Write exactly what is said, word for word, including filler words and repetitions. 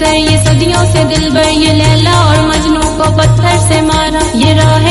अक्सर ये सदियों से दिलबर ये लैला और मजनू को पत्थर से मारा। ये राह